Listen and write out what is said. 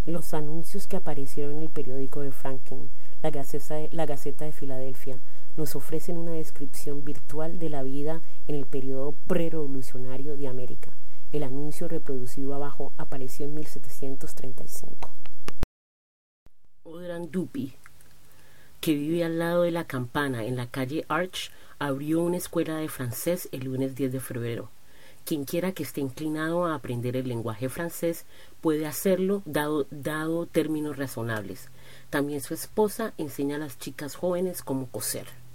Los anuncios que aparecieron en el periódico de Franklin, la Gaceta de Filadelfia, nos ofrecen una descripción virtual de la vida en el periodo prerevolucionario de América. El anuncio reproducido abajo apareció en 1735. Audran Dupy, que vive al lado de la Campana en la calle Arch, abrió una escuela de francés el lunes 10 de febrero. Quienquiera que esté inclinado a aprender el lenguaje francés puede hacerlo dado términos razonables. También su esposa enseña a las chicas jóvenes cómo coser.